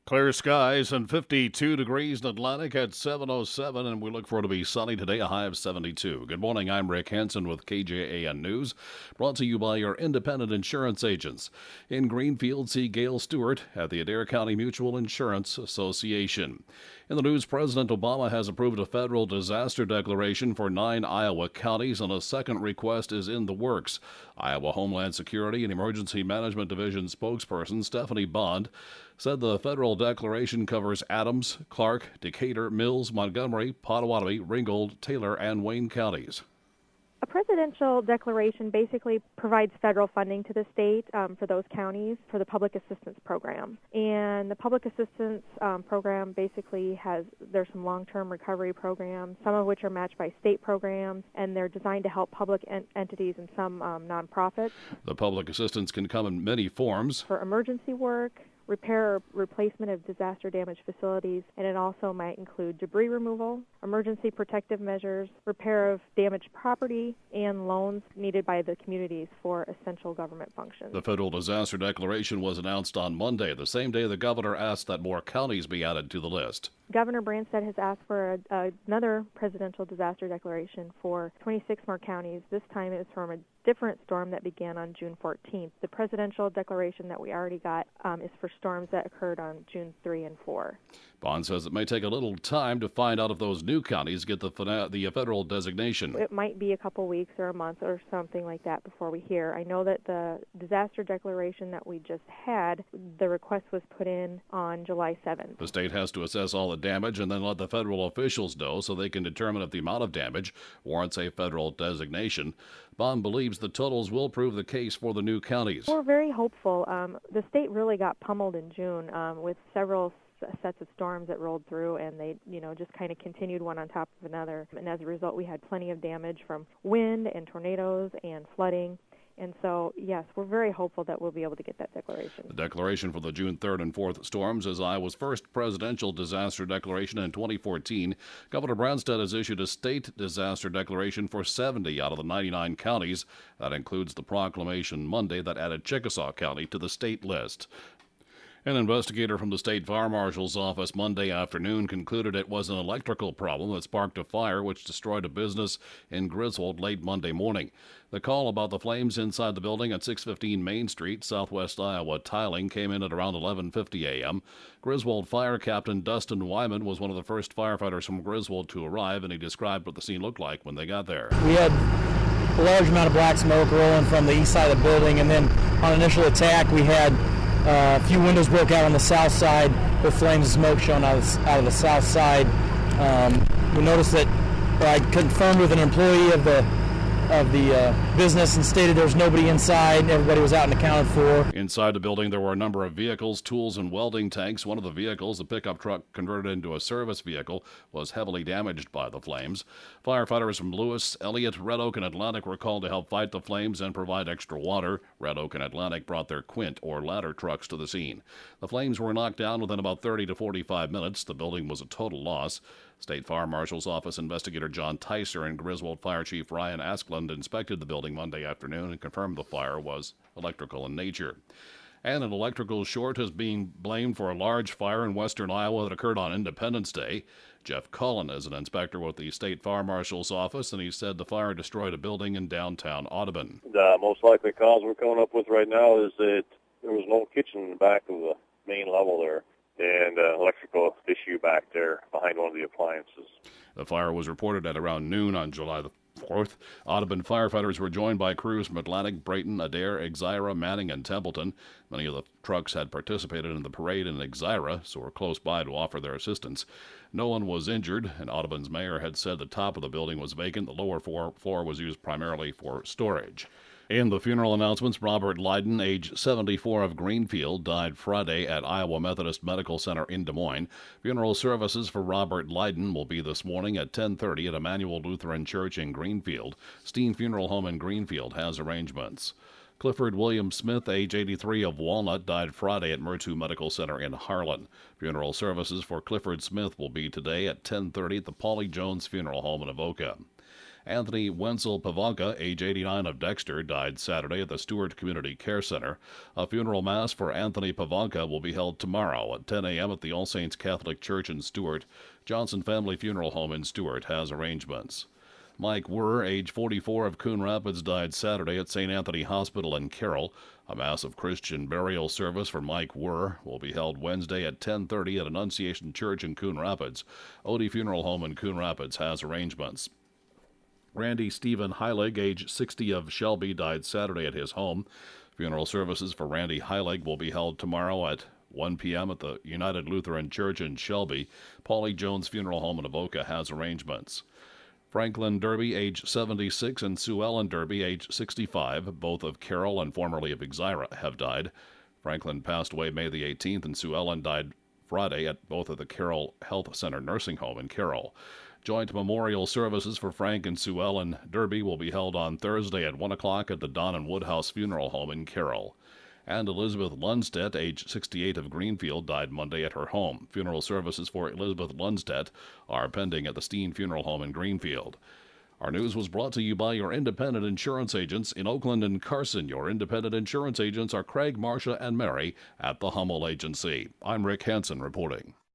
Clear skies and 52 degrees in Atlantic at 7:07, and we look for it to be sunny today, a high of 72. Good morning, I'm Rick Hansen with KJAN News, brought to you by your independent insurance agents. In Greenfield, see Gail Stewart at the Adair County Mutual Insurance Association. In the news, President Obama has approved a federal disaster declaration for 9 Iowa counties, and a second request is in the works. Iowa Homeland Security and Emergency Management Division spokesperson Stephanie Bond said the federal declaration covers Adams, Clark, Decatur, Mills, Montgomery, Potawatomi, Ringgold, Taylor, and Wayne counties. A presidential declaration basically provides federal funding to the state for those counties for the public assistance program. And the public assistance program basically there's some long-term recovery programs, some of which are matched by state programs, and they're designed to help public entities and some nonprofits. The public assistance can come in many forms. For emergency work, repair or replacement of disaster-damaged facilities, and it also might include debris removal, emergency protective measures, repair of damaged property, and loans needed by the communities for essential government functions. The federal disaster declaration was announced on Monday, the same day the governor asked that more counties be added to the list. Governor Branstad has asked for another presidential disaster declaration for 26 more counties. This time it was from a different storm that began on June 14th. The presidential declaration that we already got is for storms that occurred on June 3 and 4. Bond says it may take a little time to find out if those new counties get the federal designation. It might be a couple weeks or a month or something like that before we hear. I know that the disaster declaration that we just had, the request was put in on July 7th. The state has to assess all the damage and then let the federal officials know so they can determine if the amount of damage warrants a federal designation. Bond believes the totals will prove the case for the new counties. We're very hopeful. The state really got pummeled in June with several sets of storms that rolled through, and they just kind of continued one on top of another, and as a result we had plenty of damage from wind and tornadoes and flooding. And so, yes, we're very hopeful that we'll be able to get that declaration. The declaration for the June 3rd and 4th storms is Iowa's first presidential disaster declaration in 2014. Governor Branstad has issued a state disaster declaration for 70 out of the 99 counties. That includes the proclamation Monday that added Chickasaw County to the state list. An investigator from the state fire marshal's office Monday afternoon concluded it was an electrical problem that sparked a fire which destroyed a business in Griswold late Monday morning. The call about the flames inside the building at 615 Main Street, Southwest Iowa Tiling, came in at around 11:50 a.m. Griswold Fire Captain Dustin Wyman was one of the first firefighters from Griswold to arrive, and he described what the scene looked like when they got there. We had a large amount of black smoke rolling from the east side of the building, and then on initial attack we had a few windows broke out on the south side with flames of smoke showing out of the south side. We noticed that I confirmed with an employee of the business and stated there was nobody inside. Everybody was out and accounted for. Inside the building, there were a number of vehicles, tools, and welding tanks. One of the vehicles, a pickup truck converted into a service vehicle, was heavily damaged by the flames. Firefighters from Lewis, Elliott, Red Oak, and Atlantic were called to help fight the flames and provide extra water. Red Oak and Atlantic brought their Quint or ladder trucks to the scene. The flames were knocked down within about 30 to 45 minutes. The building was a total loss. State Fire Marshal's Office investigator John Tyser and Griswold Fire Chief Ryan Asklund inspected the building Monday afternoon and confirmed the fire was electrical in nature. And an electrical short is being blamed for a large fire in western Iowa that occurred on Independence Day. Jeff Cullen is an inspector with the State Fire Marshal's Office, and he said the fire destroyed a building in downtown Audubon. The most likely cause we're coming up with right now is that there was no kitchen in the back of the main level there, and electrical issue back there behind one of the appliances. The fire was reported at around noon on July the 4th. Audubon firefighters were joined by crews from Atlantic, Brayton, Adair, Exira, Manning, and Templeton. Many of the trucks had participated in the parade in Exira, so were close by to offer their assistance. No one was injured, and Audubon's mayor had said the top of the building was vacant. The lower floor was used primarily for storage. In the funeral announcements, Robert Leyden, age 74 of Greenfield, died Friday at Iowa Methodist Medical Center in Des Moines. Funeral services for Robert Leyden will be this morning at 10:30 at Emmanuel Lutheran Church in Greenfield. Steen Funeral Home in Greenfield has arrangements. Clifford William Smith, age 83 of Walnut, died Friday at Murtu Medical Center in Harlan. Funeral services for Clifford Smith will be today at 10:30 at the Pauley Jones Funeral Home in Avoca. Anthony Wenzel Pavanka, age 89 of Dexter, died Saturday at the Stewart Community Care Center. A funeral mass for Anthony Pavanka will be held tomorrow at 10 a.m. at the All Saints Catholic Church in Stewart. Johnson Family Funeral Home in Stewart has arrangements. Mike Wurr, age 44 of Coon Rapids, died Saturday at St. Anthony Hospital in Carroll. A massive Christian burial service for Mike Wurr will be held Wednesday at 10:30 at Annunciation Church in Coon Rapids. Odie Funeral Home in Coon Rapids has arrangements. Randy Stephen Heilig, age 60 of Shelby, died Saturday at his home. Funeral services for Randy Heilig will be held tomorrow at 1 p.m. at the United Lutheran Church in Shelby. Paulie Jones Funeral Home in Avoca has arrangements. Franklin Derby, age 76, and Sue Ellen Derby, age 65, both of Carroll and formerly of Exira, have died. Franklin passed away May the 18th, and Sue Ellen died Friday at both of the Carroll Health Center Nursing Home in Carroll. Joint memorial services for Frank and Sue Ellen Derby will be held on Thursday at 1 o'clock at the Don and Woodhouse Funeral Home in Carroll. And Elizabeth Lundstedt, age 68 of Greenfield, died Monday at her home. Funeral services for Elizabeth Lundstedt are pending at the Steen Funeral Home in Greenfield. Our news was brought to you by your independent insurance agents in Oakland and Carson. Your independent insurance agents are Craig, Marcia, and Mary at the Hummel Agency. I'm Rick Hansen reporting.